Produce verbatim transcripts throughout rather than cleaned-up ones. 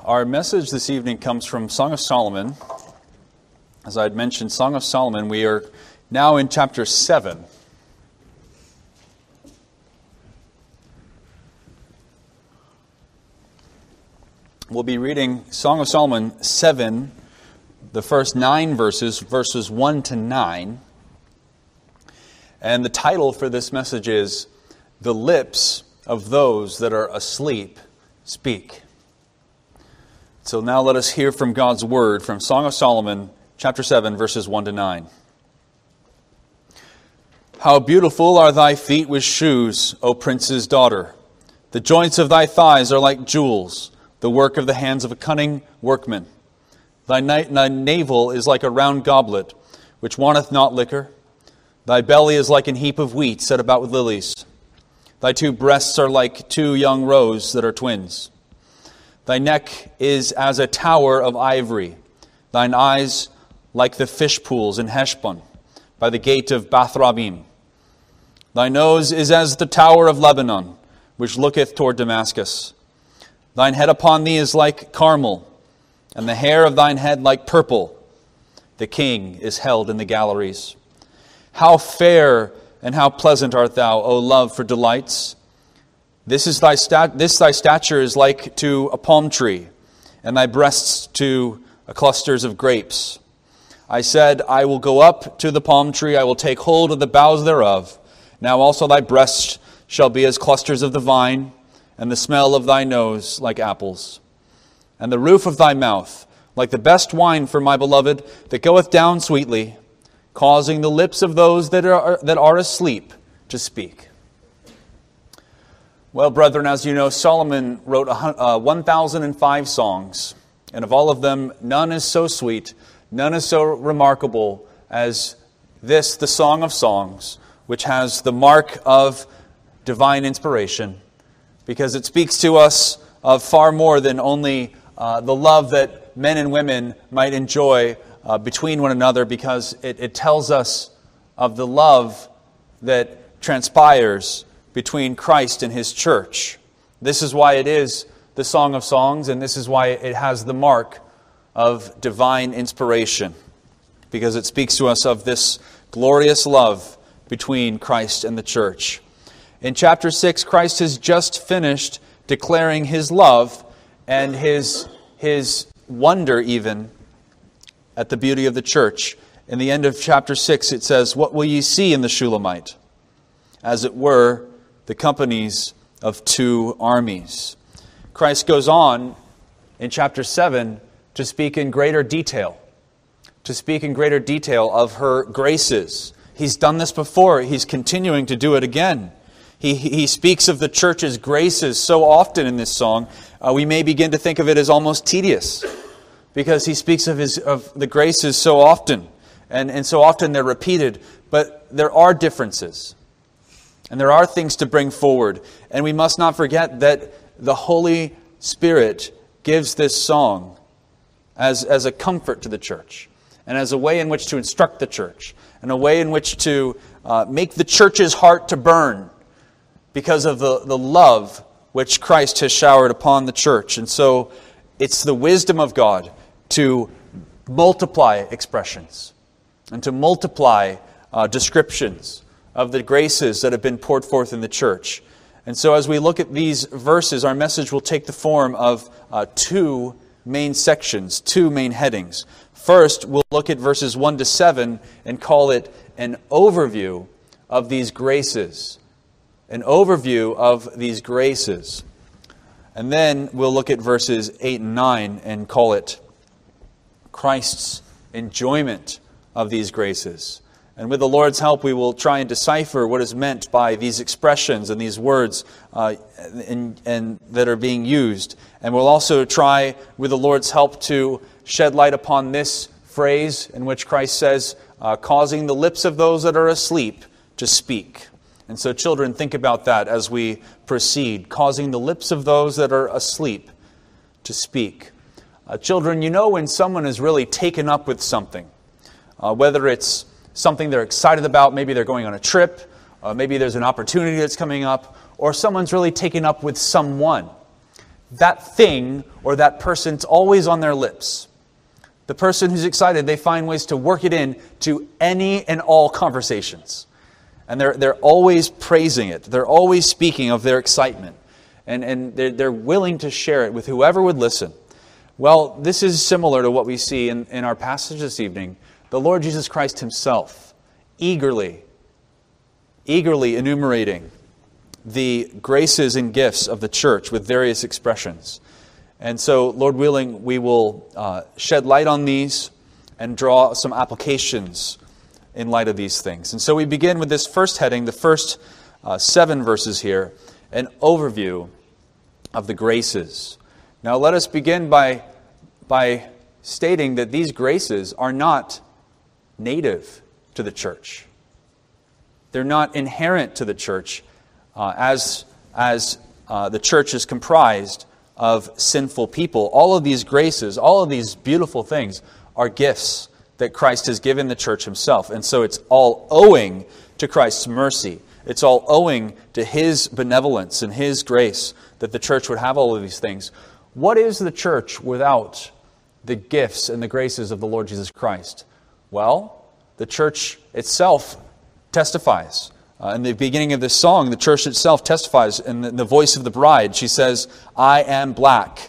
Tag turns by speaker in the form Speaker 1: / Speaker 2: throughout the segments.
Speaker 1: Our message this evening comes from Song of Solomon. As I had mentioned, Song of Solomon, we are now in chapter seven. We'll be reading Song of Solomon seven, the first nine verses, verses one to nine. And the title for this message is, "The Lips of Those That Are Asleep Speak." So now let us hear from God's Word from Song of Solomon, chapter seven, verses one to nine. How beautiful are thy feet with shoes, O prince's daughter! The joints of thy thighs are like jewels, the work of the hands of a cunning workman. Thy, na- thy navel is like a round goblet, which wanteth not liquor. Thy belly is like an heap of wheat set about with lilies. Thy two breasts are like two young roes that are twins. Thy neck is as a tower of ivory. Thine eyes like the fish pools in Heshbon, by the gate of Bath-rabbim. Thy nose is as the tower of Lebanon, which looketh toward Damascus. Thine head upon thee is like Carmel, and the hair of thine head like purple. The king is held in the galleries. How fair and how pleasant art thou, O love, for delights! This is thy stat- this thy stature is like to a palm tree, and thy breasts to clusters of grapes. I said, I will go up to the palm tree, I will take hold of the boughs thereof. Now also thy breasts shall be as clusters of the vine, and the smell of thy nose like apples. And the roof of thy mouth like the best wine for my beloved, that goeth down sweetly, causing the lips of those that are, that are asleep to speak. Well, brethren, as you know, Solomon wrote uh, one thousand five songs, and of all of them, none is so sweet, none is so remarkable as this, the Song of Songs, which has the mark of divine inspiration, because it speaks to us of far more than only uh, the love that men and women might enjoy uh, between one another, because it, it tells us of the love that transpires between Christ and His church. This is why it is the Song of Songs, and this is why it has the mark of divine inspiration, because it speaks to us of this glorious love between Christ and the church. In chapter six, Christ has just finished declaring His love and His, His wonder even at the beauty of the church. In the end of chapter six, it says, "What will ye see in the Shulamite? As it were, the companies of two armies." Christ goes on in chapter seven to speak in greater detail, to speak in greater detail of her graces. He's done this before. He's continuing to do it again. He, he speaks of the church's graces so often in this song, uh, we may begin to think of it as almost tedious, because he speaks of his of the graces so often, and, and so often they're repeated, but there are differences. And there are things to bring forward. And we must not forget that the Holy Spirit gives this song as, as a comfort to the church, and as a way in which to instruct the church, and a way in which to uh, make the church's heart to burn because of the, the love which Christ has showered upon the church. And so it's the wisdom of God to multiply expressions and to multiply uh, descriptions of the graces that have been poured forth in the church. And so as we look at these verses, our message will take the form of uh, two main sections, two main headings. First, we'll look at verses one to seven and call it an overview of these graces. An overview of these graces. And then we'll look at verses eight and nine and call it Christ's enjoyment of these graces. And with the Lord's help, we will try and decipher what is meant by these expressions and these words uh, and, and that are being used. And we'll also try, with the Lord's help, to shed light upon this phrase in which Christ says, uh, causing the lips of those that are asleep to speak. And so, children, think about that as we proceed, causing the lips of those that are asleep to speak. Uh, children, you know when someone is really taken up with something, uh, whether it's something they're excited about, maybe they're going on a trip, uh, maybe there's an opportunity that's coming up, or someone's really taken up with someone. that thing or that person, it's always on their lips. The person who's excited, they find ways to work it in to any and all conversations. And they're they're always praising it. They're always speaking of their excitement. And, and they're, they're willing to share it with whoever would listen. Well, this is similar to what we see in, in our passage this evening. The Lord Jesus Christ himself, eagerly, eagerly enumerating the graces and gifts of the church with various expressions. And so, Lord willing, we will uh, shed light on these and draw some applications in light of these things. And so we begin with this first heading, the first uh, seven verses here, an overview of the graces. Now let us begin by, by stating that these graces are not native to the church. They're not inherent to the church uh, as, as uh, the church is comprised of sinful people. All of these graces, all of these beautiful things are gifts that Christ has given the church himself. And so it's all owing to Christ's mercy. It's all owing to his benevolence and his grace that the church would have all of these things. What is the church without the gifts and the graces of the Lord Jesus Christ? Well, the church itself testifies. Uh, in the beginning of this song, the church itself testifies in the, the voice of the bride. She says, I am black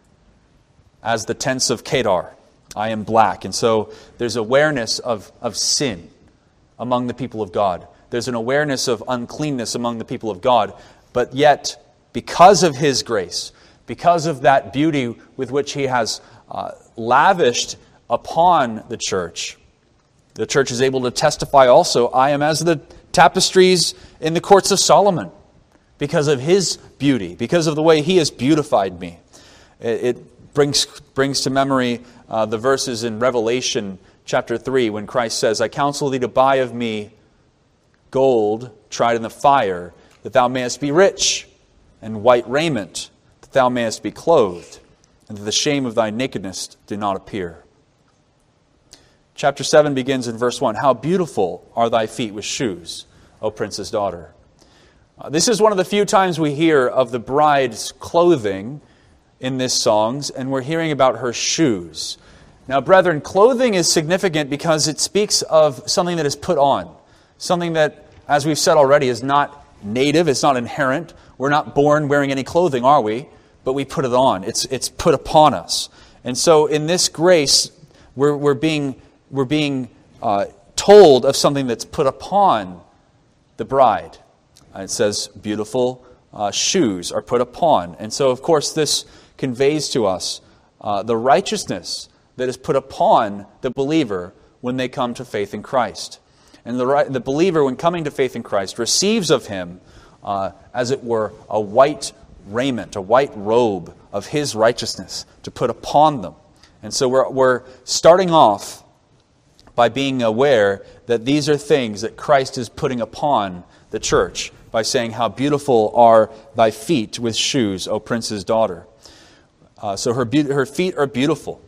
Speaker 1: as the tents of Kedar. I am black. And so there's awareness of, of sin among the people of God. There's an awareness of uncleanness among the people of God. But yet, because of his grace, because of that beauty with which he has uh, lavished upon the church, the church is able to testify also, I am as the tapestries in the courts of Solomon, because of his beauty, because of the way he has beautified me. It, it brings, brings to memory uh, the verses in Revelation chapter three, when Christ says, I counsel thee to buy of me gold tried in the fire, that thou mayest be rich, and white raiment, that thou mayest be clothed, and that the shame of thy nakedness do not appear. Chapter seven begins in verse one. How beautiful are thy feet with shoes, O princess daughter. Uh, this is one of the few times we hear of the bride's clothing in this songs, and we're hearing about her shoes. Now, brethren, clothing is significant because it speaks of something that is put on. Something that, as we've said already, is not native, it's not inherent. We're not born wearing any clothing, are we? But we put it on. It's it's put upon us. And so in this grace, we're, we're being... We're being uh, told of something that's put upon the bride. Uh, it says beautiful uh, shoes are put upon. And so, of course, this conveys to us uh, the righteousness that is put upon the believer when they come to faith in Christ. And the, the believer, when coming to faith in Christ, receives of him, uh, as it were, a white raiment, a white robe of his righteousness to put upon them. And so we're, we're starting off by being aware that these are things that Christ is putting upon the church by saying, how beautiful are thy feet with shoes, O prince's daughter. Uh, so her, be- her feet are beautiful.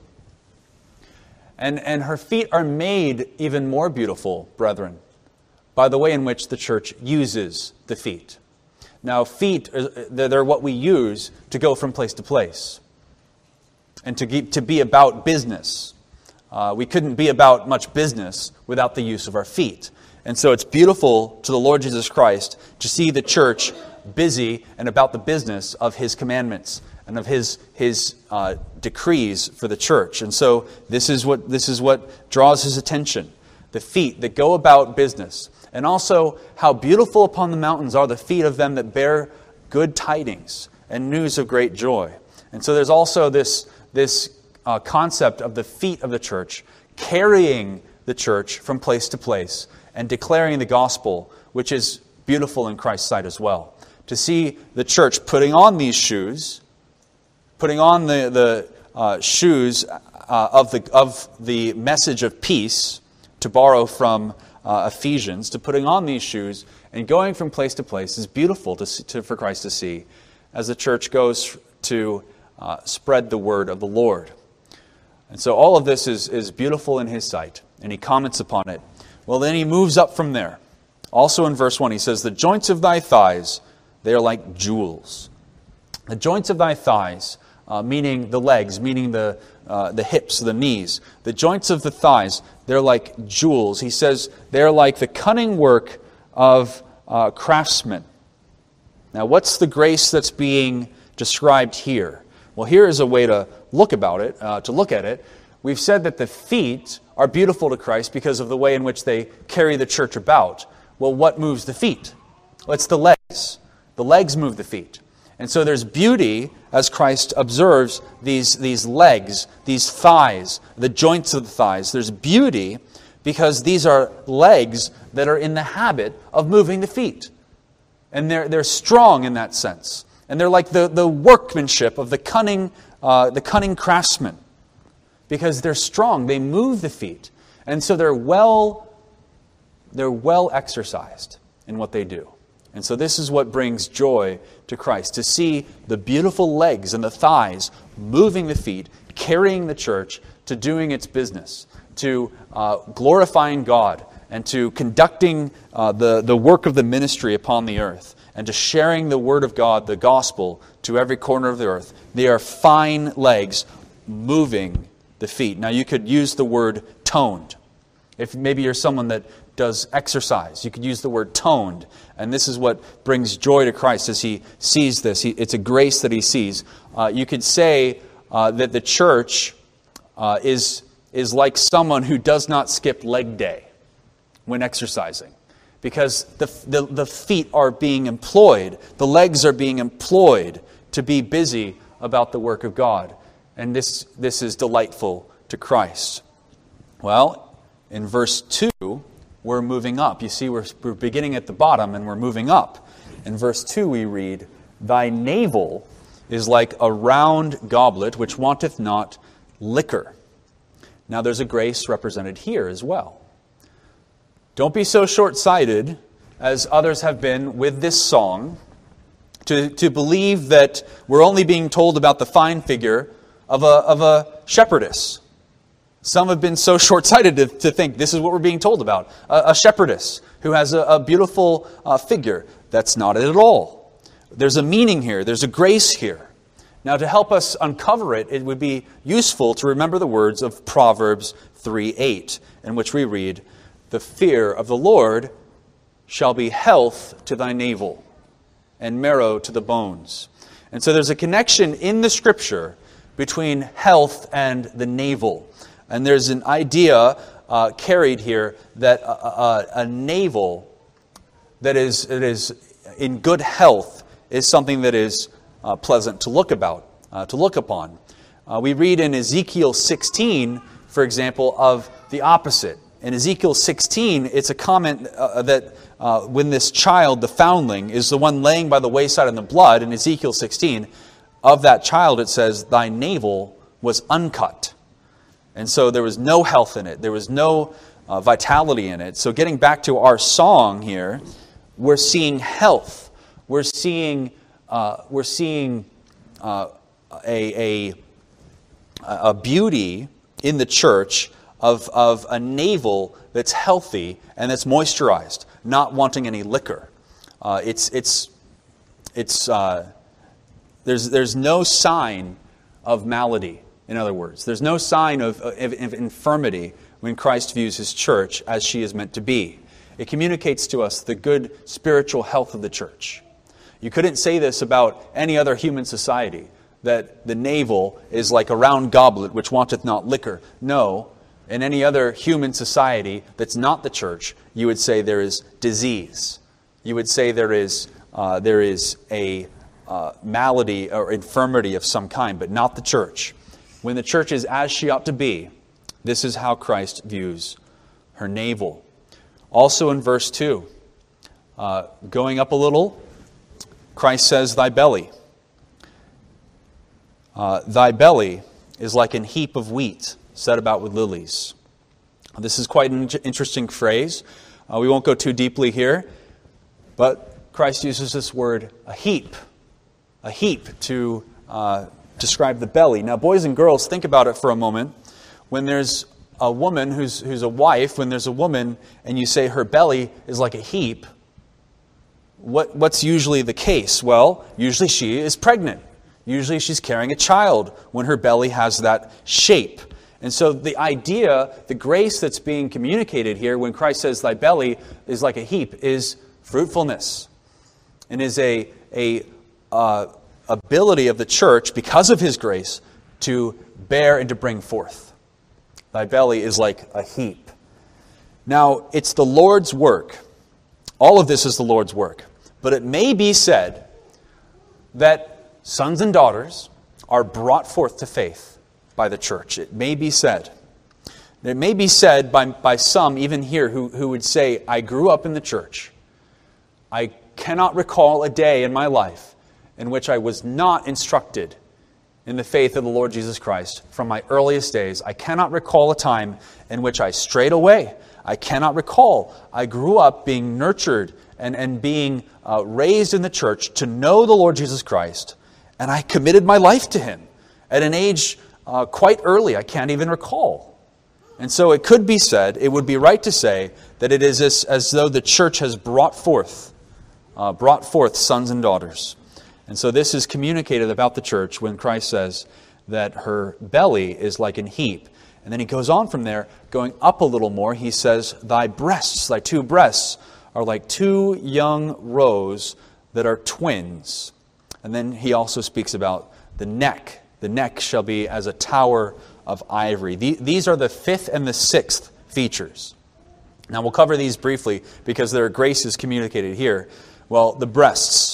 Speaker 1: And, and her feet are made even more beautiful, brethren, by the way in which the church uses the feet. Now, feet, they're what we use to go from place to place and to, keep, to be about business. Uh, we couldn't be about much business without the use of our feet. And so it's beautiful to the Lord Jesus Christ to see the church busy and about the business of his commandments and of his his uh, decrees for the church. And so this is what this is what draws his attention. The feet that go about business. And also how beautiful upon the mountains are the feet of them that bear good tidings and news of great joy. And so there's also this this Uh, concept of the feet of the church, carrying the church from place to place and declaring the gospel, which is beautiful in Christ's sight as well. To see the church putting on these shoes, putting on the, the uh, shoes uh, of, the, of the message of peace, to borrow from uh, Ephesians, to putting on these shoes and going from place to place is beautiful to, see, to for Christ to see as the church goes to uh, spread the word of the Lord. And so all of this is, is beautiful in his sight, and he comments upon it. Well, then he moves up from there. Also in verse one, he says, the joints of thy thighs, they are like jewels. The joints of thy thighs, uh, meaning the legs, meaning the uh, the hips, the knees. The joints of the thighs, they're like jewels. He says they're like the cunning work of uh, craftsmen. Now, what's the grace that's being described here? Well, here is a way to look about it, uh, to look at it. We've said that the feet are beautiful to Christ because of the way in which they carry the church about. Well, what moves the feet? Well, it's the legs. The legs move the feet. And so there's beauty as Christ observes these, these legs, these thighs, the joints of the thighs. There's beauty because these are legs that are in the habit of moving the feet. And they're, they're strong in that sense. And they're like the, the workmanship of the cunning, uh, the cunning craftsman. Because they're strong, they move the feet. And so they're well, they're well exercised in what they do. And so this is what brings joy to Christ, to see the beautiful legs and the thighs moving the feet, carrying the church to doing its business, to uh, glorifying God, and to conducting uh, the, the work of the ministry upon the earth, and to sharing the word of God, the gospel, to every corner of the earth. They are fine legs moving the feet. Now you could use the word toned. If maybe you're someone that does exercise, you could use the word toned. And this is what brings joy to Christ as he sees this. He, it's a grace that he sees. Uh, you could say uh, that the church uh, is, is like someone who does not skip leg day when exercising. Because the, the, the feet are being employed, the legs are being employed to be busy about the work of God. And this, this is delightful to Christ. Well, in verse two, we're moving up. You see, we're, we're beginning at the bottom and we're moving up. In verse two we read, "Thy navel is like a round goblet which wanteth not liquor." Now there's a grace represented here as well. Don't be so short-sighted as others have been with this song to, to believe that we're only being told about the fine figure of a, of a shepherdess. Some have been so short-sighted to, to think this is what we're being told about. A, a shepherdess who has a, a beautiful uh, figure. That's not it at all. There's a meaning here. There's a grace here. Now, to help us uncover it, it would be useful to remember the words of Proverbs three eight, in which we read, "The fear of the Lord shall be health to thy navel, and marrow to the bones." And so there's a connection in the Scripture between health and the navel. And there's an idea uh, carried here that a, a, a navel that is, that is in good health is something that is uh, pleasant to look about, uh, to look upon. Uh, we read in Ezekiel sixteen, for example, of the opposite. In Ezekiel sixteen, it's a comment uh, that uh, when this child, the foundling, is the one laying by the wayside in the blood, in Ezekiel sixteen, of that child it says, "Thy navel was uncut." And so there was no health in it. There was no uh, vitality in it. So getting back to our song here, we're seeing health. We're seeing uh, we're seeing uh, a, a a beauty in the church of of a navel that's healthy and that's moisturized, not wanting any liquor. Uh, it's it's it's uh, there's there's no sign of malady. In other words, there's no sign of, of, of infirmity when Christ views His church as she is meant to be. It communicates to us the good spiritual health of the church. You couldn't say this about any other human society, that the navel is like a round goblet which wanteth not liquor. No, in any other human society that's not the church, you would say there is disease. You would say there is uh, there is a uh, malady or infirmity of some kind, but not the church. When the church is as she ought to be, this is how Christ views her navel. Also in verse two, uh, going up a little, Christ says, "Thy belly. Uh, thy belly is like an heap of wheat set about with lilies." This is quite an interesting phrase. Uh, we won't go too deeply here, but Christ uses this word, a heap, a heap to uh, describe the belly. Now, boys and girls, think about it for a moment. When there's a woman who's who's a wife, when there's a woman and you say her belly is like a heap, what what's usually the case? Well, usually she is pregnant. Usually she's carrying a child when her belly has that shape. And so the idea, the grace that's being communicated here when Christ says thy belly is like a heap, is fruitfulness. And is a, a uh, ability of the church, because of his grace, to bear and to bring forth. Thy belly is like a heap. Now, it's the Lord's work. All of this is the Lord's work. But it may be said that sons and daughters are brought forth to faith by the church. It may be said. It may be said by, by some, even here, who, who would say, I grew up in the church. I cannot recall a day in my life in which I was not instructed in the faith of the Lord Jesus Christ from my earliest days. I cannot recall a time in which I strayed away. I cannot recall. I grew up being nurtured and, and being uh, raised in the church to know the Lord Jesus Christ, and I committed my life to Him at an age uh, quite early. I can't even recall. And so it could be said, it would be right to say, that it is as, as though the church has brought forth, uh, brought forth sons and daughters. And so this is communicated about the church when Christ says that her belly is like an heap. And then he goes on from there, going up a little more. He says, thy breasts, thy two breasts, are like two young roes that are twins. And then he also speaks about the neck. The neck shall be as a tower of ivory. These are the fifth and the sixth features. Now we'll cover these briefly because their grace is communicated here. Well, the breasts.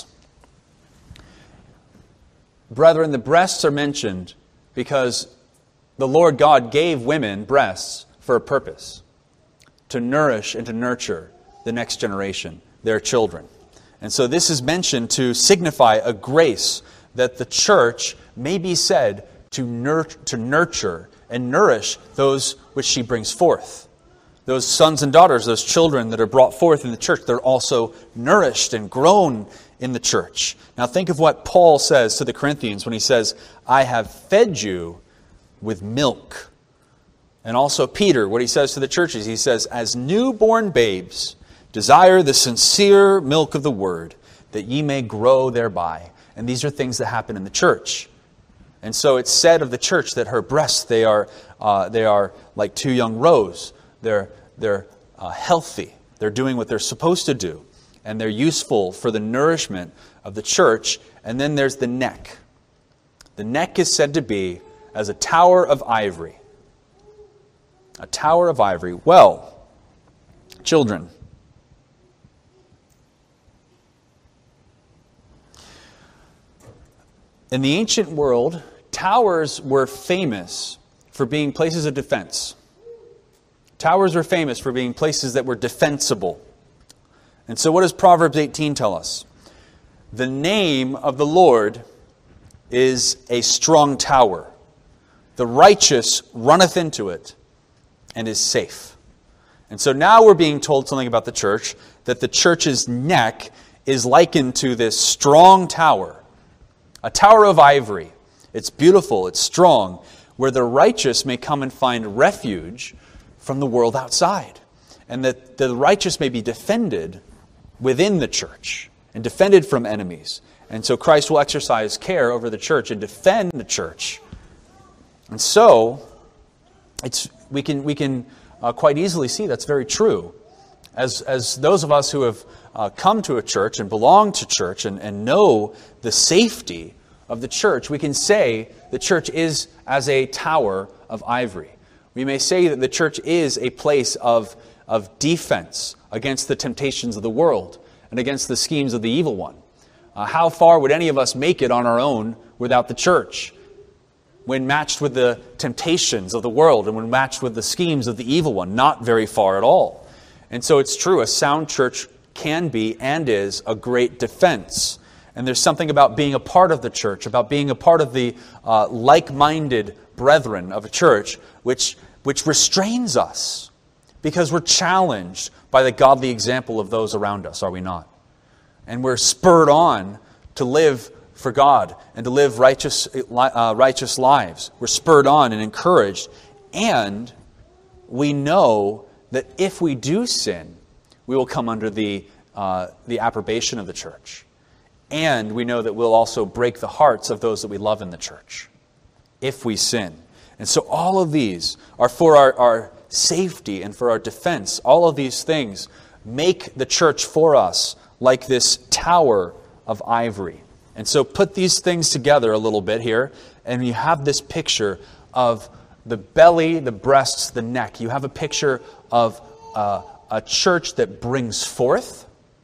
Speaker 1: Brethren, the breasts are mentioned because the Lord God gave women breasts for a purpose, to nourish and to nurture the next generation, their children. And so this is mentioned to signify a grace that the church may be said to, nur- to nurture and nourish those which she brings forth. Those sons and daughters, those children that are brought forth in the church, they're also nourished and grown in the church. Now think of what Paul says to the Corinthians when he says, I have fed you with milk. And also Peter, what he says to the churches, he says, as newborn babes, desire the sincere milk of the word, that ye may grow thereby. And these are things that happen in the church. And so it's said of the church that her breasts, they are uh, they are like two young roes. They're, they're uh, healthy. They're doing what they're supposed to do. And they're useful for the nourishment of the church. And then there's the neck. The neck is said to be as a tower of ivory. A tower of ivory. Well, children, in the ancient world, towers were famous for being places of defense. Towers were famous for being places that were defensible. And so what does Proverbs eighteen tell us? The name of the Lord is a strong tower. The righteous runneth into it and is safe. And so now we're being told something about the church, that the church's neck is likened to this strong tower. A tower of ivory. It's beautiful, it's strong, where the righteous may come and find refuge from the world outside. And that the righteous may be defended within the church and defended from enemies. And so Christ will exercise care over the church and defend the church. And so, it's we can we can uh, quite easily see that's very true. As as those of us who have uh, come to a church and belong to church and, and know the safety of the church, we can say the church is as a tower of ivory. We may say that the church is a place of, of defense against the temptations of the world and against the schemes of the evil one. Uh, how far would any of us make it on our own without the church? When matched with the temptations of the world and when matched with the schemes of the evil one, not very far at all. And so it's true, a sound church can be and is a great defense. And there's something about being a part of the church, about being a part of the uh, like-minded brethren of a church, which, which restrains us because we're challenged by the godly example of those around us, are we not? And we're spurred on to live for God and to live righteous, uh, righteous lives. We're spurred on and encouraged. And we know that if we do sin, we will come under the, uh, the approbation of the church. And we know that we'll also break the hearts of those that we love in the church if we sin. And so all of these are for our, our safety and for our defense. All of these things make the church for us like this tower of ivory. And so put these things together a little bit here, and you have this picture of the belly, the breasts, the neck. You have a picture of uh, a church that brings forth,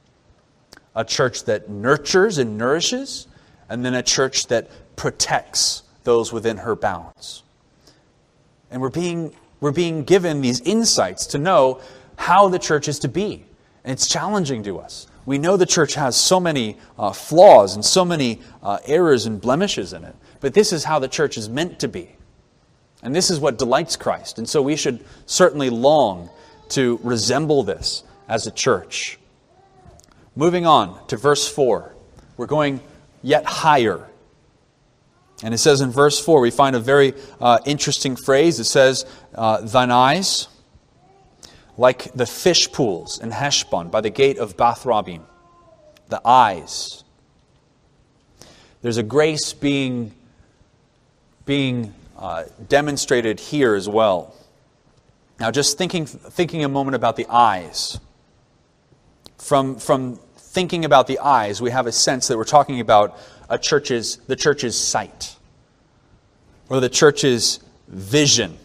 Speaker 1: a church that nurtures and nourishes, and then a church that protects those within her bounds. And we're being, we're being given these insights to know how the church is to be. And it's challenging to us. We know the church has so many uh, flaws and so many uh, errors and blemishes in it. But this is how the church is meant to be. And this is what delights Christ. And so we should certainly long to resemble this as a church. Moving on to verse four. We're going yet higher. And it says in verse four, we find a very uh, interesting phrase. It says, uh, thine eyes, like the fish pools in Heshbon by the gate of Bath-rabbim. The eyes. There's a grace being, being uh, demonstrated here as well. Now just thinking, thinking a moment about the eyes. From, from thinking about the eyes, we have a sense that we're talking about a church's, the church's sight. Or the church's vision.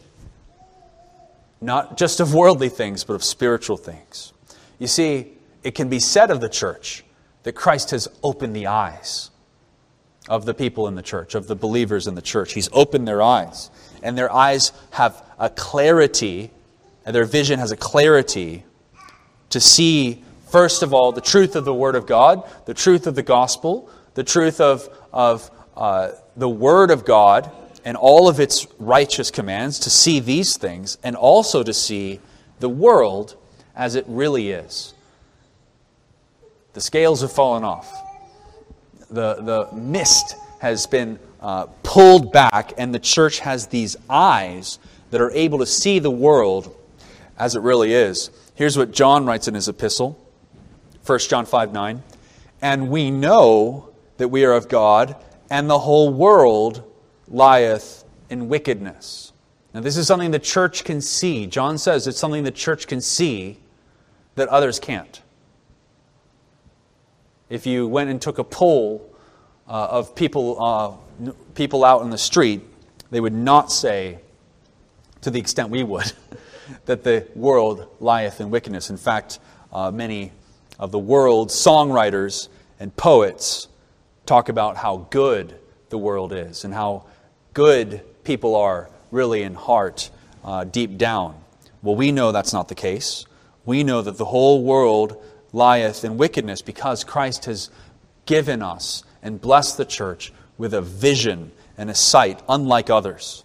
Speaker 1: Not just of worldly things, but of spiritual things. You see, it can be said of the church that Christ has opened the eyes of the people in the church, of the believers in the church. He's opened their eyes. And their eyes have a clarity, and their vision has a clarity to see, first of all, the truth of the Word of God, the truth of the gospel, the truth of, of uh, the Word of God, and all of its righteous commands, to see these things, and also to see the world as it really is. The scales have fallen off. The, the mist has been uh, pulled back, and the church has these eyes that are able to see the world as it really is. Here's what John writes in his epistle, First John five nine. And we know that we are of God, and the whole world lieth in wickedness. Now this is something the church can see. John says it's something the church can see that others can't. If you went and took a poll uh, of people, uh, people out in the street, they would not say, to the extent we would, that the world lieth in wickedness. In fact, uh, many of the world's songwriters and poets talk about how good the world is and how good people are really in heart, uh, deep down. Well, we know that's not the case. We know that the whole world lieth in wickedness because Christ has given us and blessed the church with a vision and a sight unlike others.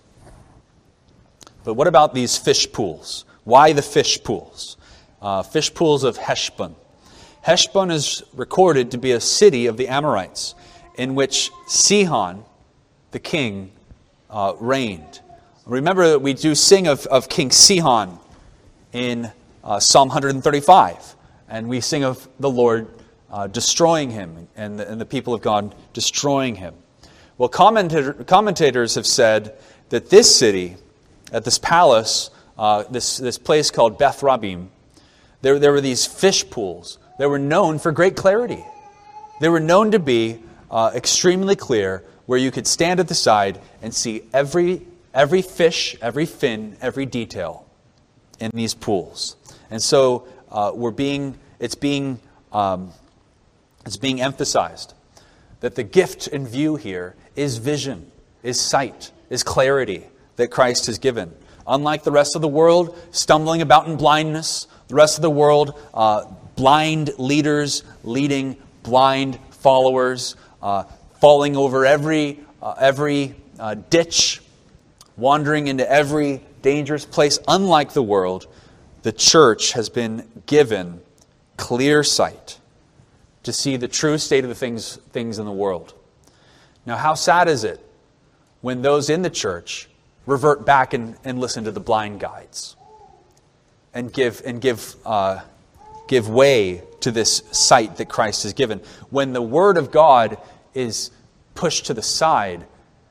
Speaker 1: But what about these fish pools? Why the fish pools? Uh, fish pools of Heshbon. Heshbon is recorded to be a city of the Amorites in which Sihon, the king, uh, reigned. Remember that we do sing of, of King Sihon in uh, Psalm one thirty-five. And we sing of the Lord uh, destroying him and the, and the people of God destroying him. Well, commentator, commentators have said that this city, at this palace, uh, this, this place called Bath-rabbim, there, there were these fish pools that were known for great clarity. They were known to be uh, extremely clear, where you could stand at the side and see every every fish, every fin, every detail in these pools. And so uh, we're being it's being um, it's being emphasized that the gift in view here is vision, is sight, is clarity that Christ has given. Unlike the rest of the world, stumbling about in blindness, the rest of the world, uh, blind leaders leading blind followers, uh, falling over every uh, every uh, ditch, wandering into every dangerous place. Unlike the world, the church has been given clear sight to see the true state of the things, things in the world. Now, how sad is it when those in the church revert back and, and listen to the blind guides and give and give uh, give way to this sight that Christ has given. When the Word of God is pushed to the side,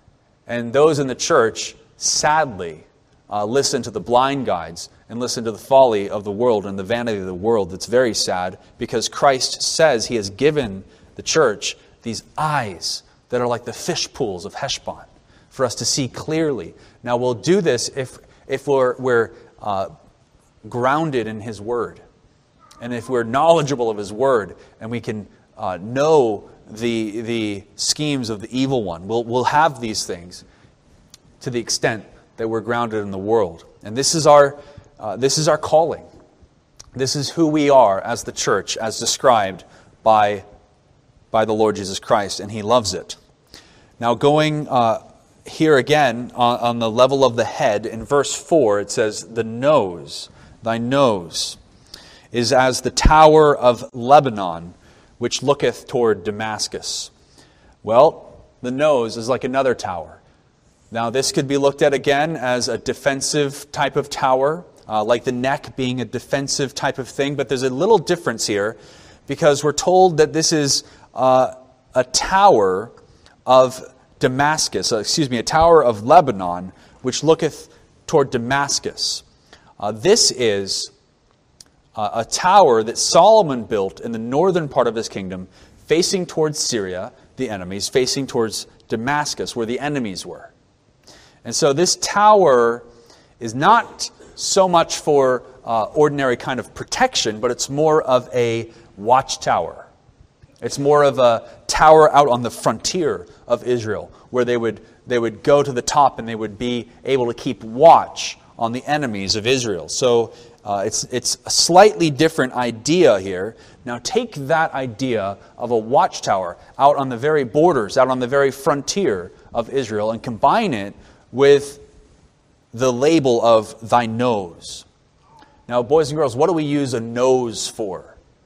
Speaker 1: and those in the church, sadly, uh, listen to the blind guides and listen to the folly of the world and the vanity of the world. It's very sad, because Christ says He has given the church these eyes that are like the fish pools of Heshbon for us to see clearly. Now, we'll do this if, if we're, we're uh, grounded in His Word, and if we're knowledgeable of His Word, and we can uh, know the the schemes of the evil one. We'll, we'll have these things to the extent that we're grounded in the world. And this is our uh, this is our calling. This is who we are as the church, as described by, by the Lord Jesus Christ, and He loves it. Now, going uh, here again on, on the level of the head, in verse four, it says, "The nose, thy nose, is as the tower of Lebanon, which looketh toward Damascus." Well, the nose is like another tower. Now, this could be looked at again as a defensive type of tower, uh, like the neck being a defensive type of thing. But there's a little difference here, because we're told that this is uh, a tower of Damascus, uh, excuse me, a tower of Lebanon, which looketh toward Damascus. Uh, this is Uh, a tower that Solomon built in the northern part of his kingdom, facing towards Syria, the enemies, facing towards Damascus, where the enemies were. And so this tower is not so much for uh, ordinary kind of protection, but it's more of a watchtower. It's more of a tower out on the frontier of Israel, where they would they would go to the top and they would be able to keep watch on the enemies of Israel. So Uh, it's it's a slightly different idea here. Now take that idea of a watchtower out on the very borders, out on the very frontier of Israel, and combine it with the label of thy nose. Now, boys and girls, what do we use a nose for?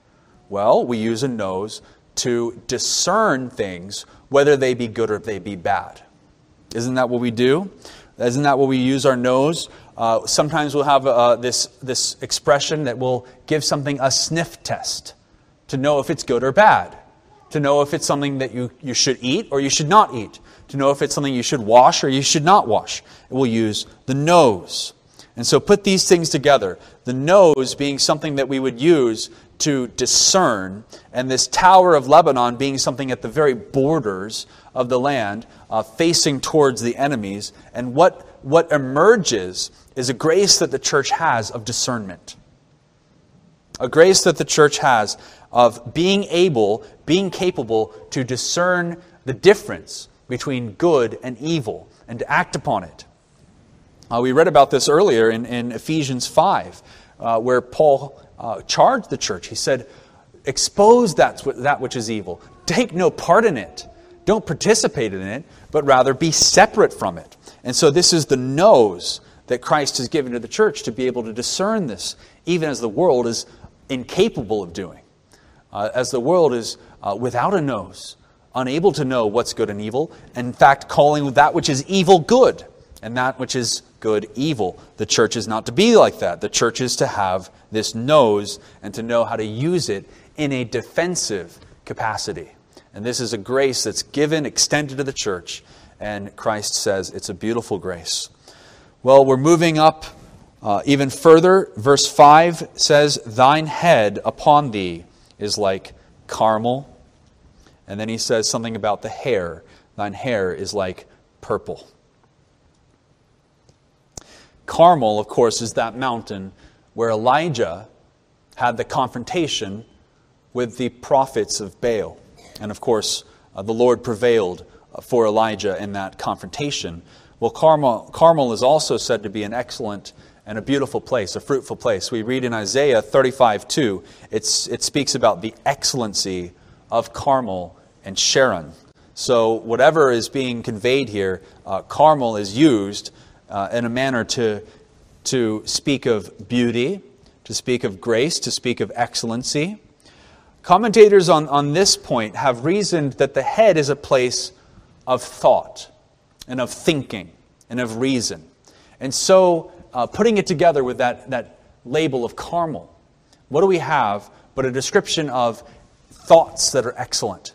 Speaker 1: Well, we use a nose to discern things, whether they be good or they be bad. Isn't that what we do? Isn't that what we use our nose? Uh, sometimes we'll have uh, this this expression that will give something a sniff test to know if it's good or bad, to know if it's something that you, you should eat or you should not eat, to know if it's something you should wash or you should not wash. We'll use the nose. And so put these things together, the nose being something that we would use to discern, and this tower of Lebanon being something at the very borders of the land, uh, facing towards the enemies. And what, what emerges is a grace that the church has of discernment. A grace that the church has of being able, being capable to discern the difference between good and evil and to act upon it. Uh, we read about this earlier in, in Ephesians five, uh, where Paul uh, charged the church. He said, expose that, that which is evil. Take no part in it. Don't participate in it, but rather be separate from it. And so this is the nose that Christ has given to the church, to be able to discern this, even as the world is incapable of doing. Uh, as the world is uh, without a nose, unable to know what's good and evil, in fact calling that which is evil good, and that which is good evil. The church is not to be like that. The church is to have this nose and to know how to use it in a defensive capacity. And this is a grace that's given, extended to the church, and Christ says it's a beautiful grace. Well, we're moving up uh, even further. Verse five says, thine head upon thee is like carmel. And then he says something about the hair. Thine hair is like purple. Carmel, of course, is that mountain where Elijah had the confrontation with the prophets of Baal. And of course, uh, the Lord prevailed uh, for Elijah in that confrontation. Well, Carmel, Carmel is also said to be an excellent and a beautiful place, a fruitful place. We read in Isaiah thirty-five two, it's, it speaks about the excellency of Carmel and Sharon. So whatever is being conveyed here, uh, Carmel is used uh, in a manner to, to speak of beauty, to speak of grace, to speak of excellency. Commentators on, on this point have reasoned that the head is a place of thought and of thinking and of reason. And so, uh, putting it together with that, that label of Carmel, what do we have but a description of thoughts that are excellent,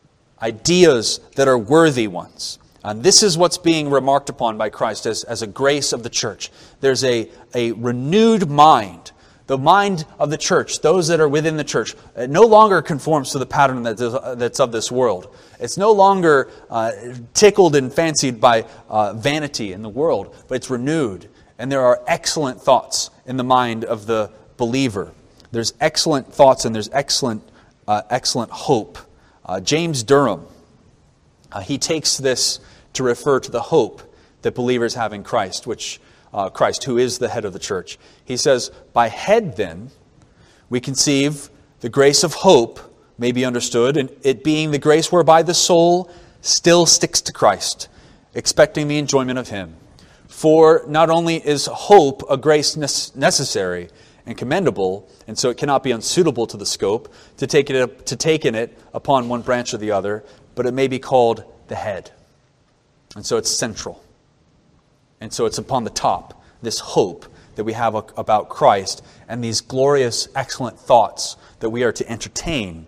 Speaker 1: ideas that are worthy ones. And this is what's being remarked upon by Christ as, as a grace of the church. There's a, a renewed mind. The mind of the church, those that are within the church, it no longer conforms to the pattern that is, that's of this world. It's no longer uh, tickled and fancied by uh, vanity in the world, but it's renewed. And there are excellent thoughts in the mind of the believer. There's excellent thoughts and there's excellent, uh, excellent hope. Uh, James Durham, uh, he takes this to refer to the hope that believers have in Christ, which Uh, Christ, who is the head of the church. He says, by head then, we conceive the grace of hope may be understood, and it being the grace whereby the soul still sticks to Christ, expecting the enjoyment of Him. For not only is hope a grace necessary and commendable, and so it cannot be unsuitable to the scope to take it to take in it upon one branch or the other, but it may be called the head. And so it's central. And so it's upon the top, this hope that we have about Christ and these glorious, excellent thoughts that we are to entertain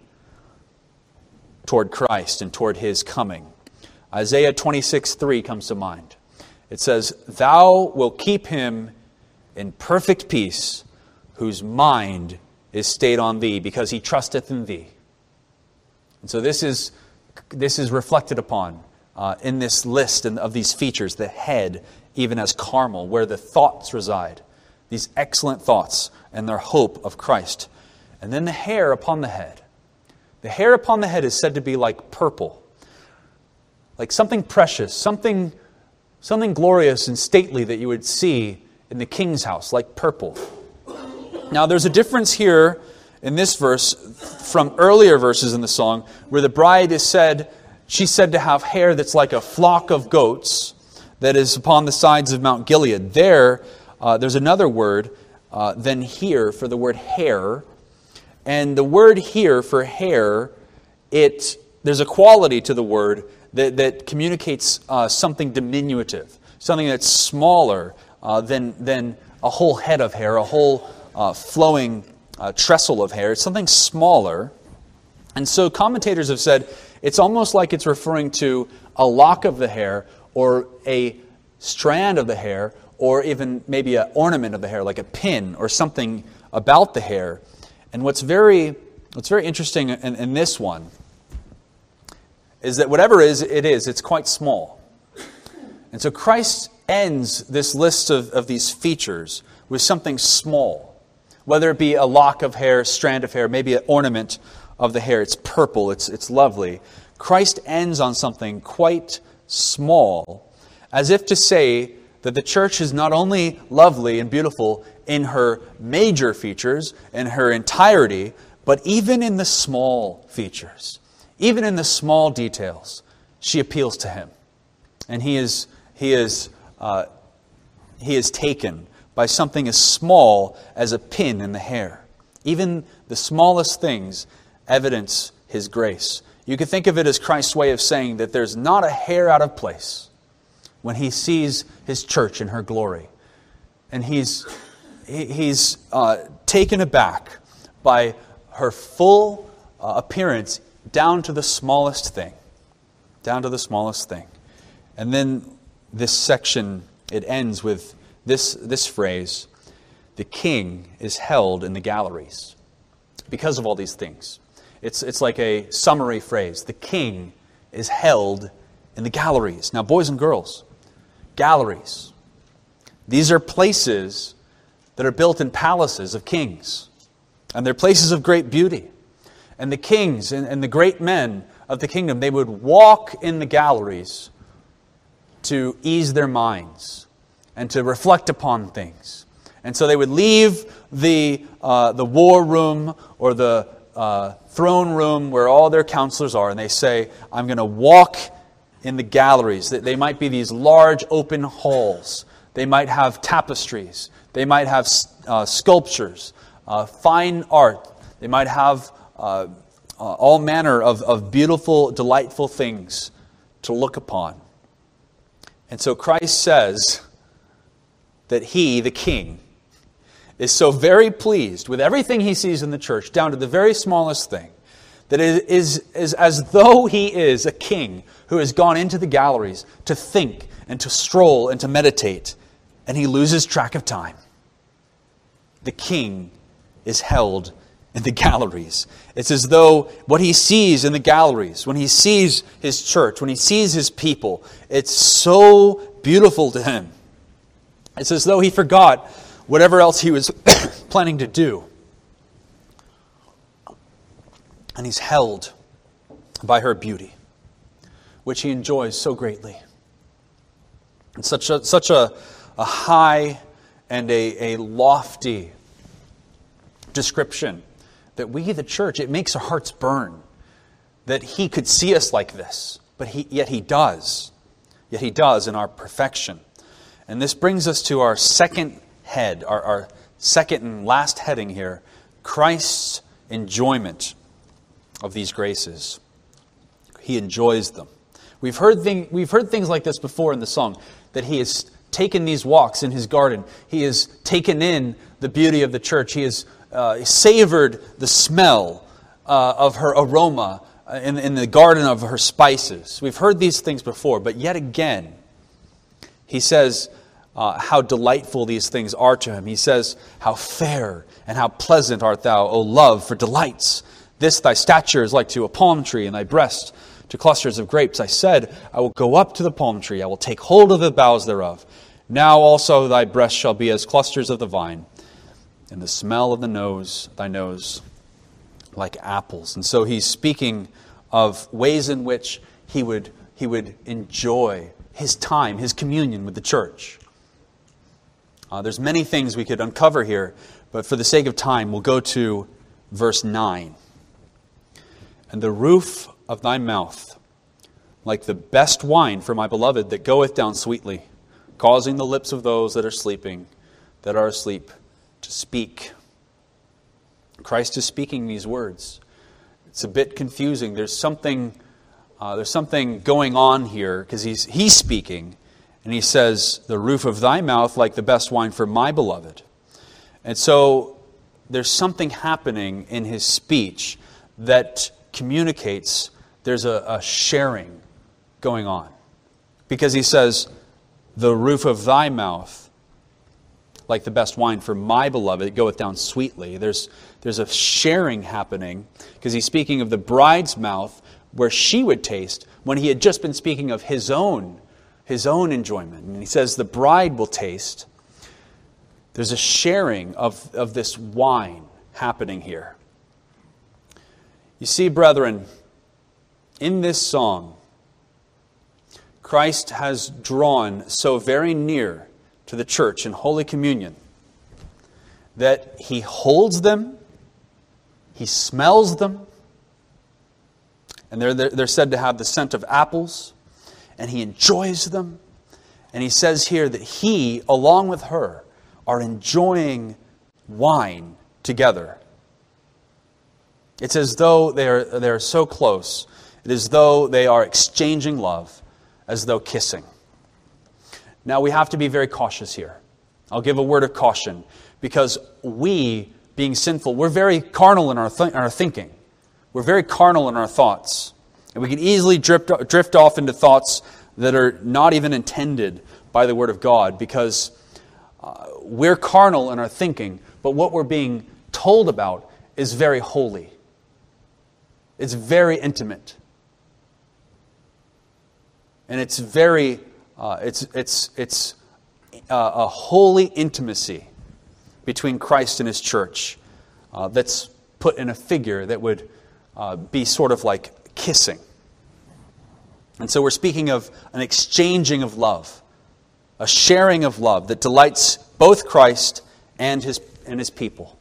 Speaker 1: toward Christ and toward His coming. Isaiah twenty-six three comes to mind. It says, Thou wilt keep him in perfect peace, whose mind is stayed on Thee, because he trusteth in Thee. And so this is, this is reflected upon uh, in this list of these features, the head, even as Carmel, where the thoughts reside. These excellent thoughts and their hope of Christ. And then the hair upon the head. The hair upon the head is said to be like purple. Like something precious, something, something glorious and stately that you would see in the king's house, like purple. Now there's a difference here in this verse from earlier verses in the song, where the bride is said, she's said to have hair that's like a flock of goats that is upon the sides of Mount Gilead. There, uh, there's another word uh, than here for the word hair. And the word here for hair, it there's a quality to the word that, that communicates uh, something diminutive, something that's smaller uh, than, than a whole head of hair, a whole uh, flowing uh, trestle of hair. It's something smaller. And so commentators have said it's almost like it's referring to a lock of the hair, or a strand of the hair, or even maybe an ornament of the hair, like a pin or something about the hair. And what's very what's very interesting in, in this one is that whatever is it is, it's quite small. And so Christ ends this list of, of these features with something small, whether it be a lock of hair, strand of hair, maybe an ornament of the hair. It's purple, it's it's lovely. Christ ends on something quite small, as if to say that the church is not only lovely and beautiful in her major features, in her entirety, but even in the small features, even in the small details, she appeals to Him. And He is, he is, uh, he is taken by something as small as a pin in the hair. Even the smallest things evidence His grace. You could think of it as Christ's way of saying that there's not a hair out of place when He sees His church in her glory. And He's, he's uh, taken aback by her full uh, appearance down to the smallest thing. Down to the smallest thing. And then this section, it ends with this, this phrase, the king is held in the galleries. Because of all these things. It's, it's like a summary phrase. The king is held in the galleries. Now, boys and girls, galleries. These are places that are built in palaces of kings. And they're places of great beauty. And the kings and, and the great men of the kingdom, they would walk in the galleries to ease their minds and to reflect upon things. And so they would leave the, uh, the war room or the uh, throne room where all their counselors are, and they say, I'm going to walk in the galleries. They might be these large open halls. They might have tapestries. They might have uh, sculptures, uh, fine art. They might have uh, uh, all manner of, of beautiful, delightful things to look upon. And so Christ says that He, the King, is so very pleased with everything he sees in the church, down to the very smallest thing, that it is, is as though he is a king who has gone into the galleries to think and to stroll and to meditate, and he loses track of time. The king is held in the galleries. It's as though what he sees in the galleries, when he sees his church, when he sees his people, it's so beautiful to him. It's as though he forgot whatever else he was planning to do. And he's held by her beauty, which he enjoys so greatly. It's such a, such a, a high and a, a lofty description that we, the church, it makes our hearts burn that he could see us like this. But he, yet he does. Yet he does in our perfection. And this brings us to our second head, our, our second and last heading here, Christ's enjoyment of these graces. He enjoys them. We've heard, thing, we've heard things like this before in the song, that he has taken these walks in his garden. He has taken in the beauty of the church. He has uh, savored the smell uh, of her aroma in, in the garden of her spices. We've heard these things before, but yet again, he says uh, how delightful these things are to him. He says, how fair and how pleasant art thou, O love, for delights. This thy stature is like to a palm tree, and thy breast to clusters of grapes. I said, I will go up to the palm tree, I will take hold of the boughs thereof. Now also thy breast shall be as clusters of the vine, and the smell of the nose, thy nose, like apples. And so he's speaking of ways in which he would, he would enjoy his time, his communion with the church. Uh, there's many things we could uncover here, but for the sake of time, we'll go to verse nine. And the roof of thy mouth, like the best wine for my beloved that goeth down sweetly, causing the lips of those that are sleeping, that are asleep, to speak. Christ is speaking these words. It's a bit confusing. There's something, uh, there's something going on here because he's he's speaking, and he says, "The roof of thy mouth, like the best wine for my beloved." And so there's something happening in his speech that communicates there's a, a sharing going on. Because he says, the roof of thy mouth, like the best wine for my beloved, it goeth down sweetly. There's, there's a sharing happening, because he's speaking of the bride's mouth, where she would taste, when he had just been speaking of his own, his own enjoyment. And he says the bride will taste. There's a sharing of, of this wine happening here. You see, brethren, in this song, Christ has drawn so very near to the church in Holy Communion that he holds them, he smells them, and they're, they're, they're said to have the scent of apples, and he enjoys them. And he says here that he, along with her, are enjoying wine together. It's as though they are, they are so close. It is as though they are exchanging love, as though kissing. Now we have to be very cautious here. I'll give a word of caution, because we, being sinful, we're very carnal in our, th- in our thinking. We're very carnal in our thoughts. And we can easily drift, drift off into thoughts that are not even intended by the Word of God, because uh, we're carnal in our thinking, but what we're being told about is very holy. It's very intimate. And it's very, uh, it's it's it's uh, a holy intimacy between Christ and His church uh, that's put in a figure that would uh, be sort of like kissing. And so we're speaking of an exchanging of love, a sharing of love that delights both Christ and His and His people.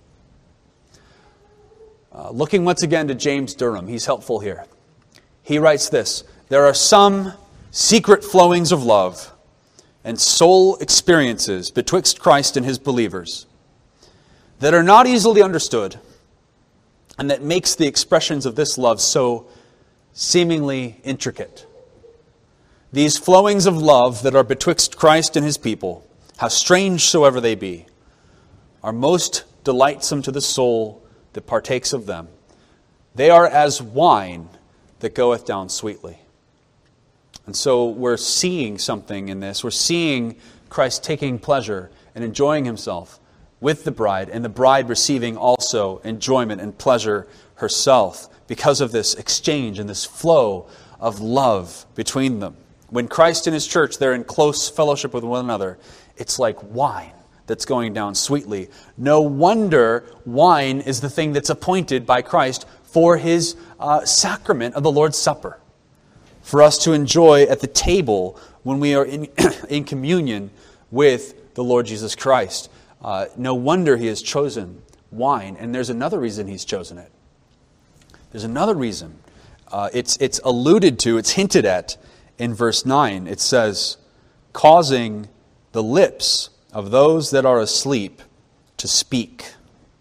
Speaker 1: Uh, looking once again to James Durham, he's helpful here. He writes this: there are some secret flowings of love and soul experiences betwixt Christ and His believers that are not easily understood, and that makes the expressions of this love so seemingly intricate. These flowings of love that are betwixt Christ and His people, how strange soever they be, are most delightsome to the soul that partakes of them. They are as wine that goeth down sweetly. And so we're seeing something in this. We're seeing Christ taking pleasure and enjoying himself with the bride, and the bride receiving also enjoyment and pleasure herself because of this exchange and this flow of love between them. When Christ and his church, they're in close fellowship with one another, it's like wine that's going down sweetly. No wonder wine is the thing that's appointed by Christ for his uh, sacrament of the Lord's Supper, for us to enjoy at the table when we are in, in communion with the Lord Jesus Christ. Uh, no wonder he has chosen wine. And there's another reason he's chosen it. There's another reason. Uh, it's, it's alluded to, it's hinted at in verse nine. It says, causing the lips of those that are asleep to speak.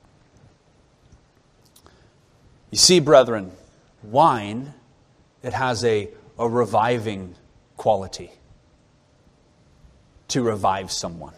Speaker 1: You see, brethren, wine, it has a, a reviving quality. To revive someone.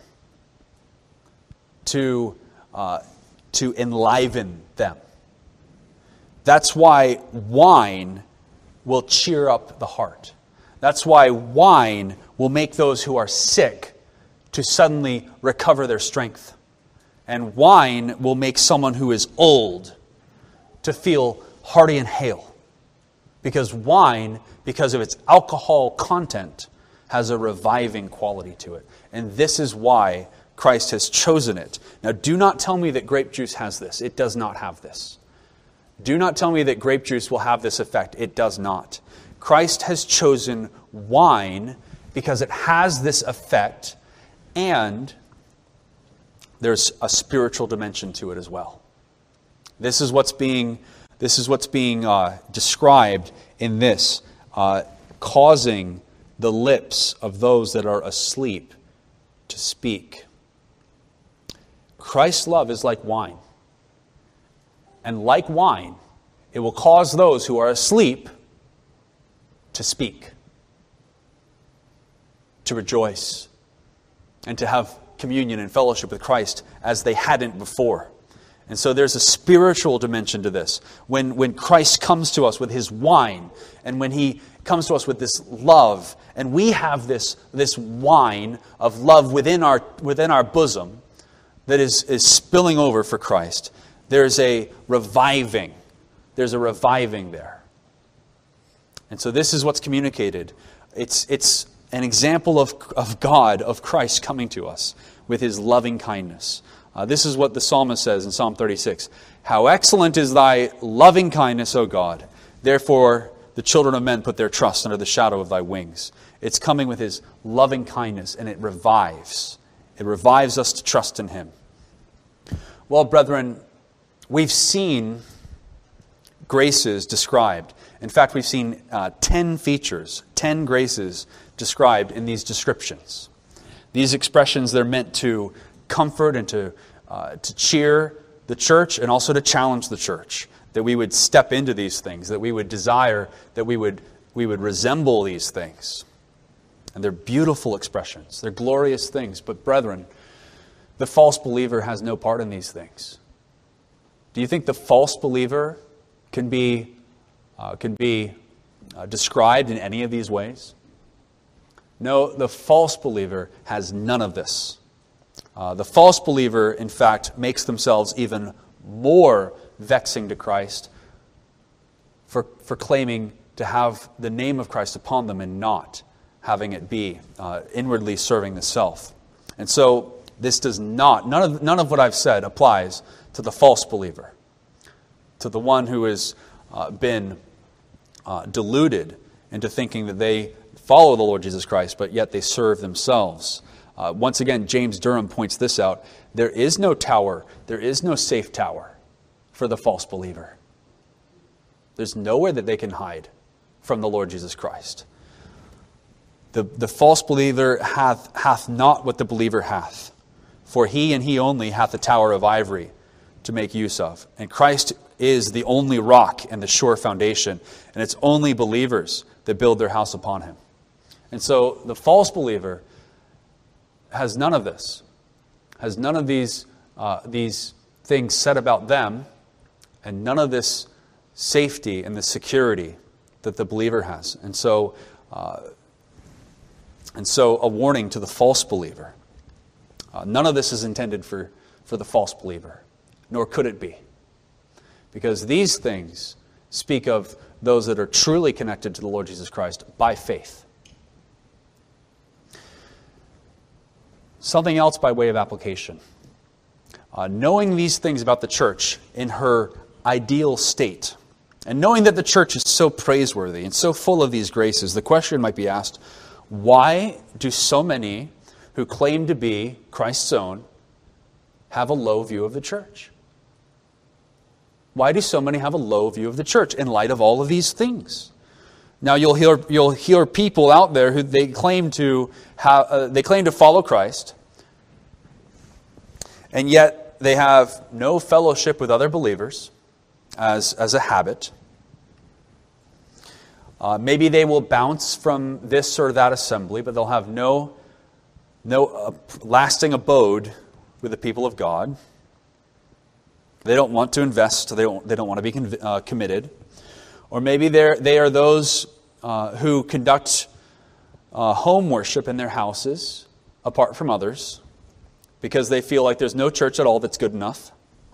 Speaker 1: To, uh, to enliven them. That's why wine will cheer up the heart. That's why wine will make those who are sick to suddenly recover their strength. And wine will make someone who is old to feel hearty and hale. Because wine, because of its alcohol content, has a reviving quality to it. And this is why Christ has chosen it. Now, do not tell me that grape juice has this. It does not have this. Do not tell me that grape juice will have this effect. It does not. Christ has chosen wine because it has this effect, and there's a spiritual dimension to it as well. This is what's being, this is what's being uh, described in this, uh, causing the lips of those that are asleep to speak. Christ's love is like wine. And like wine, it will cause those who are asleep to speak, to rejoice, and to have communion and fellowship with Christ as they hadn't before. And so there's a spiritual dimension to this. When, when Christ comes to us with his wine, and when he comes to us with this love, and we have this, this wine of love within our, within our bosom that is, is spilling over for Christ, there's a reviving. There's a reviving there. And so this is what's communicated. It's, it's an example of, of God, of Christ coming to us with his loving kindness. Uh, this is what the psalmist says in Psalm thirty-six. How excellent is thy loving kindness, O God. Therefore the children of men put their trust under the shadow of thy wings. It's coming with his loving kindness, and it revives. It revives us to trust in him. Well, brethren, we've seen graces described. In fact, we've seen uh, ten features, ten graces described in these descriptions. These expressions, they're meant to comfort and to, uh, to cheer the church, and also to challenge the church, that we would step into these things, that we would desire, that we would, we would resemble these things. And they're beautiful expressions. They're glorious things. But brethren, the false believer has no part in these things. Do you think the false believer can be, uh, can be uh, described in any of these ways? No, the false believer has none of this. Uh, the false believer, in fact, makes themselves even more vexing to Christ for, for claiming to have the name of Christ upon them and not having it be uh, inwardly serving the self. And so this does not, none of, none of what I've said applies to the false believer, to the one who has uh, been uh, deluded into thinking that they follow the Lord Jesus Christ, but yet they serve themselves. Uh, once again, James Durham points this out. There is no tower, there is no safe tower for the false believer. There's nowhere that they can hide from the Lord Jesus Christ. The, the false believer hath, hath not what the believer hath, for he and he only hath a tower of ivory to make use of. And Christ is the only rock and the sure foundation, and it's only believers that build their house upon him. And so the false believer has none of this, has none of these uh, these things said about them, and none of this safety and the security that the believer has. And so, uh, and so a warning to the false believer. Uh, none of this is intended for, for the false believer, nor could it be. Because these things speak of those that are truly connected to the Lord Jesus Christ by faith. Something else by way of application. Uh, knowing these things about the church in her ideal state, and knowing that the church is so praiseworthy and so full of these graces, the question might be asked, why do so many who claim to be Christ's own have a low view of the church? Why do so many have a low view of the church in light of all of these things? Now you'll hear you'll hear people out there who they claim to have uh, they claim to follow Christ, and yet they have no fellowship with other believers as as a habit. Uh, maybe they will bounce from this or that assembly, but they'll have no no uh, lasting abode with the people of God. They don't want to invest. They don't. They don't want to be conv- uh, committed. Or maybe they they are those uh, who conduct uh, home worship in their houses apart from others because they feel like there's no church at all that's good enough.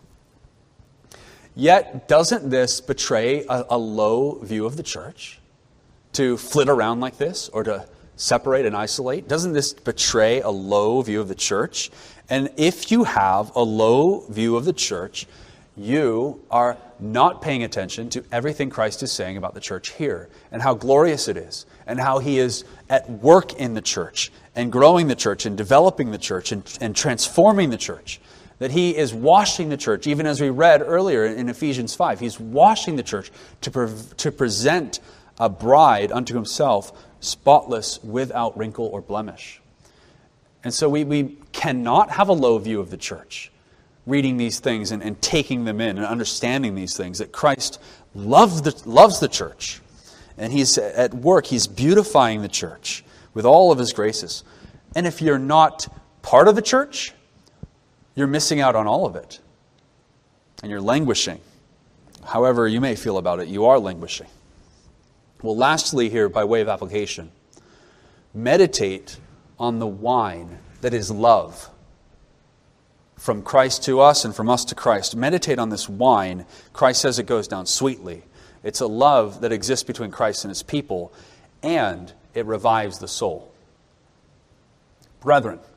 Speaker 1: Yet, doesn't this betray a, a low view of the church? To flit around like this or to separate and isolate? Doesn't this betray a low view of the church? And if you have a low view of the church, you are not paying attention to everything Christ is saying about the church here and how glorious it is and how He is at work in the church and growing the church and developing the church and, and transforming the church. That He is washing the church, even as we read earlier in Ephesians five. He's washing the church to, pre- to present a bride unto Himself, spotless, without wrinkle or blemish. And so we, we cannot have a low view of the church, reading these things and, and taking them in and understanding these things, that Christ loves the, loves the church. And He's at work. He's beautifying the church with all of His graces. And if you're not part of the church, you're missing out on all of it. And you're languishing. However you may feel about it, you are languishing. Well, lastly here, by way of application, meditate on the wine that is love. From Christ to us and from us to Christ. Meditate on this wine. Christ says it goes down sweetly. It's a love that exists between Christ and His people, and it revives the soul. Brethren,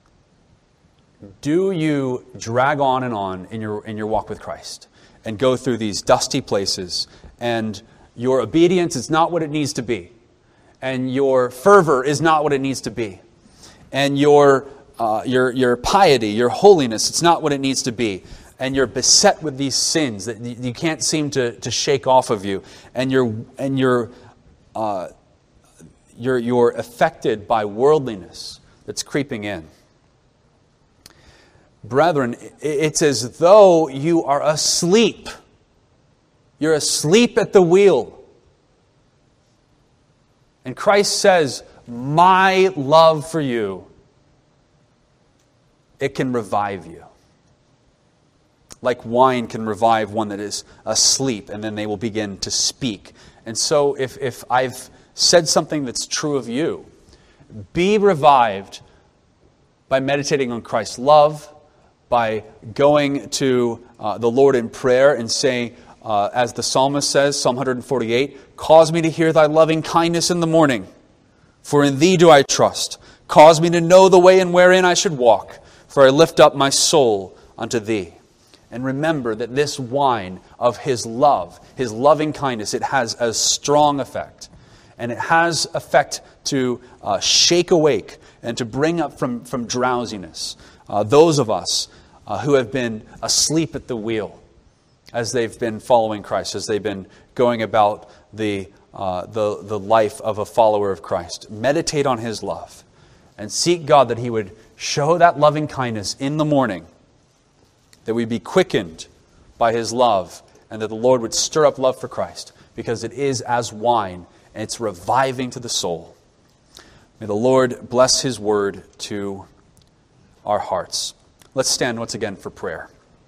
Speaker 1: do you drag on and on in your in your walk with Christ and go through these dusty places, and your obedience is not what it needs to be, and your fervor is not what it needs to be, and your uh, your your piety, your holiness, it's not what it needs to be, and you're beset with these sins that you can't seem to, to shake off of you, and you're and you're uh, you're you're affected by worldliness that's creeping in. Brethren, it's as though you are asleep. You're asleep at the wheel. And Christ says, my love for you, it can revive you. Like wine can revive one that is asleep, and then they will begin to speak. And so if, if I've said something that's true of you, be revived by meditating on Christ's love, by going to uh, the Lord in prayer and saying, uh, as the psalmist says, Psalm one forty-eight, cause me to hear Thy loving kindness in the morning, for in Thee do I trust. Cause me to know the way in wherein I should walk, for I lift up my soul unto Thee. And remember that this wine of His love, His loving kindness, it has a strong effect. And it has effect to uh, shake awake and to bring up from, from drowsiness uh, those of us uh, who have been asleep at the wheel as they've been following Christ, as they've been going about the, uh, the, the life of a follower of Christ. Meditate on His love and seek God that He would show that loving kindness in the morning, that we be quickened by His love, and that the Lord would stir up love for Christ, because it is as wine, and it's reviving to the soul. May the Lord bless His word to our hearts. Let's stand once again for prayer.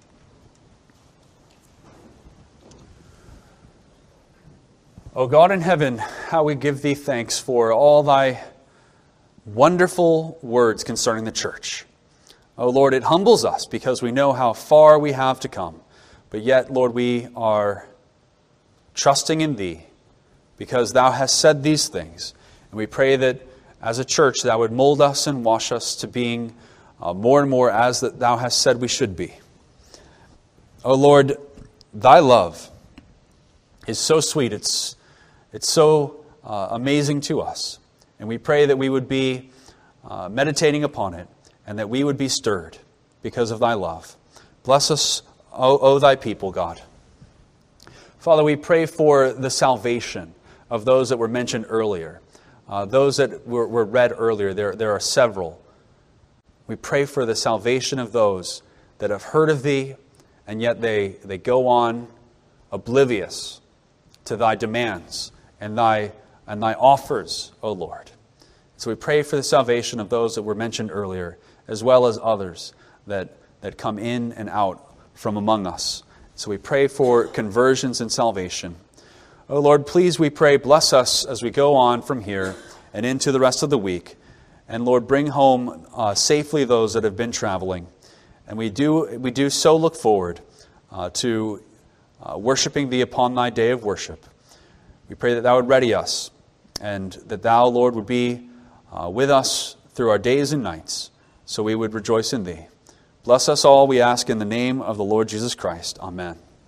Speaker 1: O God in heaven, how we give thee thanks for all thy wonderful words concerning the church. O Lord, it humbles us because we know how far we have to come. But yet, Lord, we are trusting in thee because thou hast said these things. And we pray that as a church thou would mold us and wash us to being uh, more and more as that thou hast said we should be. O Lord, thy love is so sweet. It's It's so uh, amazing to us. And we pray that we would be uh, meditating upon it and that we would be stirred because of thy love. Bless us, O, o thy people, God. Father, we pray for the salvation of those that were mentioned earlier. Uh, those that were, were read earlier, there, there are several. We pray for the salvation of those that have heard of thee and yet they, they go on oblivious to thy demands and thy and thy offers, O Lord. So we pray for the salvation of those that were mentioned earlier, as well as others that, that come in and out from among us. So we pray for conversions and salvation. O Lord, please, we pray, bless us as we go on from here and into the rest of the week. And Lord, bring home uh, safely those that have been traveling. And we do we do so look forward uh, to uh, worshiping thee upon thy day of worship. We pray that thou would ready us, and that thou, Lord, would be uh, with us through our days and nights, so we would rejoice in thee. Bless us all, we ask, in the name of the Lord Jesus Christ. Amen.